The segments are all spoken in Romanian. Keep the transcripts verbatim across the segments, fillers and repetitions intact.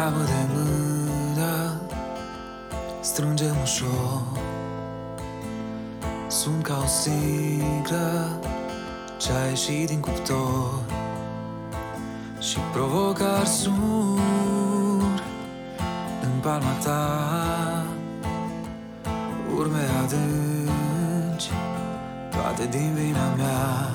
Ia-mă de mână, strângem ușor. Sunt ca o sticlă ce-a ieșit din cuptor și provocă arsuri în palma ta. Urme adânci, toate din vina mea.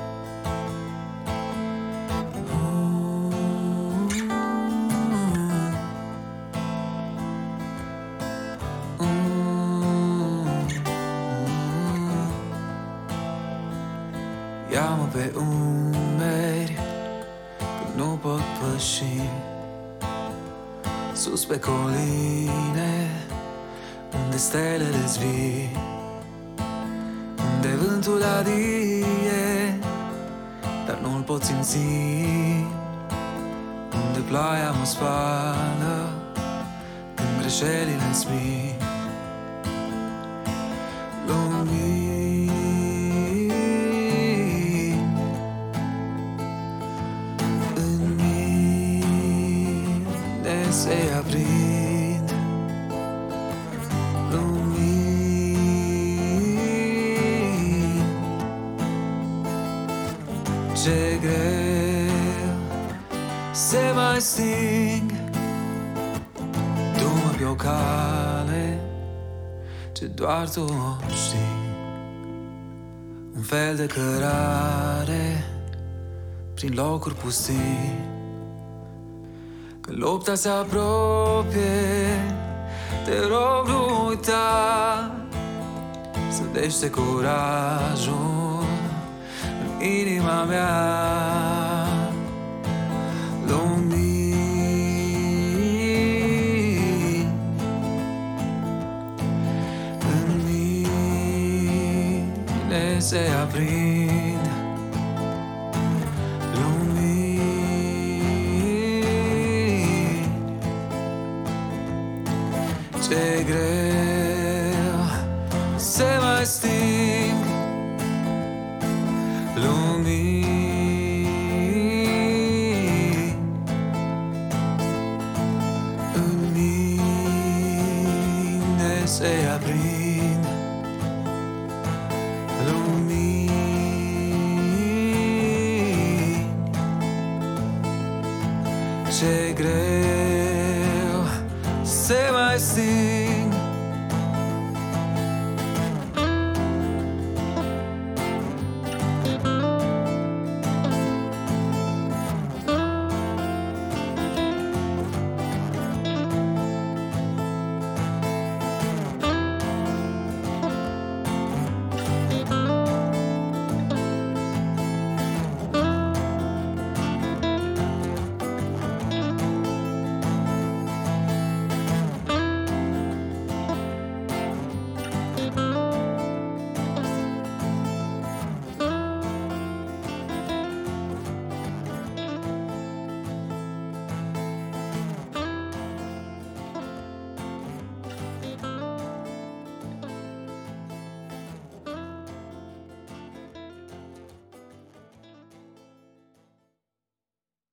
Ia-mă pe umeri când nu pot păși, sus pe coline unde stelele zvii, unde vântul adie, dar nu-l pot simți, unde ploaia mă spală când greșelile-s mii. Lumini în mine se aprind, lumini ce greu se mai sting. Du-mă pe o cale ce doar tu o știi, un fel de cărare prin locuri pustii. Când lupta se apropie, te rog nu uita să dește curajul în inima mea. Lumini în mine se aprind, lumini ce greu se mai sting. Lumini în mine se aprind, lumini ce greu se mai sting.